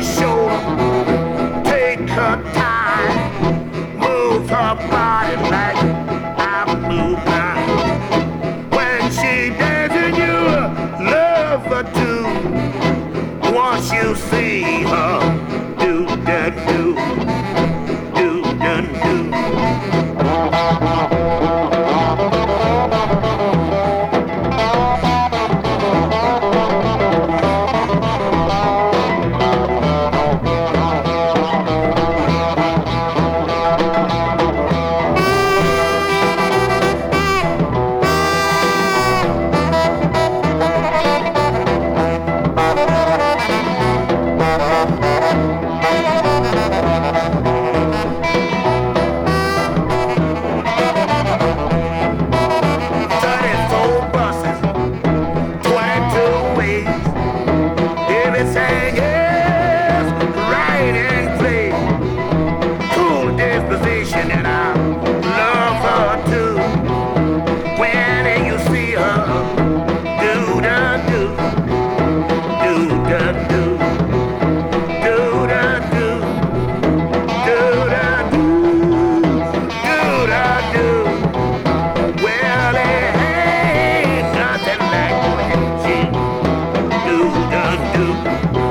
shoulder, take her time, move her body like I move mine. When she dances, you love her too. Once you see her, do that do, do that do. And I love her too. When you see her, do da do, do da do, do da do, do da do, do da do. Well, it ain't nothing like what she do da do.